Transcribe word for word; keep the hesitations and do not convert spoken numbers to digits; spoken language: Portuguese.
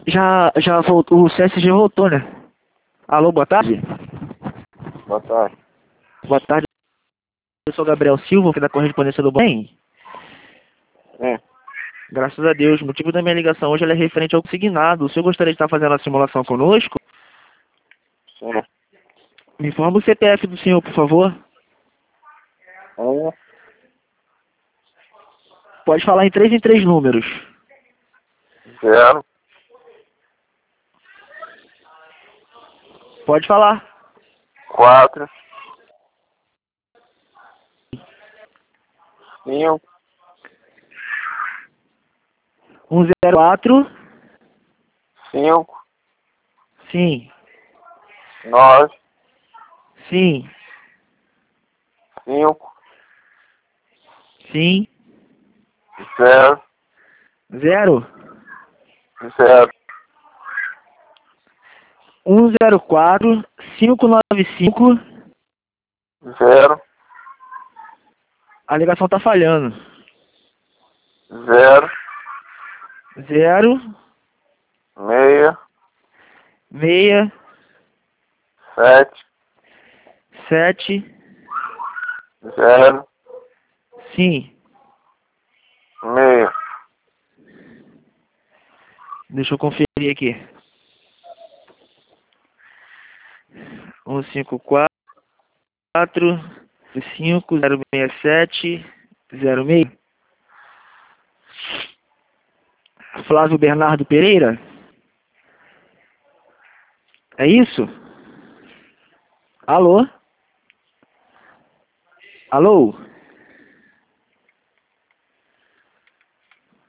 Já, já voltou, o C S G voltou, né? Alô, boa tarde? Boa tarde. Boa tarde, eu sou Gabriel Silva, aqui da Correspondência do Bem. É. Graças a Deus, o motivo da minha ligação hoje ela é referente ao consignado. O senhor gostaria de estar fazendo a simulação conosco? Sim. Me informa o C P F do senhor, por favor. Um, Pode falar em três em três números. zero, Pode falar. quatro, cinco, um zero quatro. cinco, Sim. nove, Sim. cinco, Sim. zero, Zero. zero, um zero quatro cinco nove cinco. zero, A ligação tá falhando. zero, Zero. meia, Meia. sete, Sete. zero, Sim. meia. Deixa eu conferir aqui. um cinco quatro cinco zero seis sete zero seis. Flávio Bernardo Pereira? É isso? Alô? Alô?